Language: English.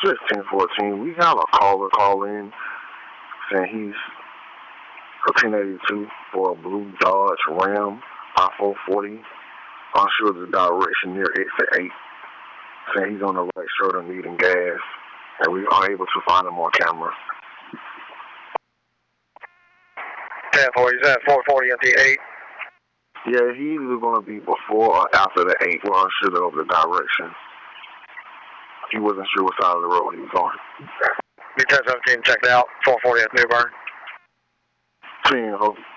1614. We have a caller call in saying he's a 1082 for a blue Dodge Ram I-440. Unsure of the direction near exit 8. Saying he's on the right shoulder needing gas. And we are able to find him on camera. 10-4, you said 440 at the 8? Yeah, he's either going to be before or after the 8. We're unsure of the direction. He wasn't sure what side of the road he was on. B-1017 checked out, 440 at New Bern. 10, hope.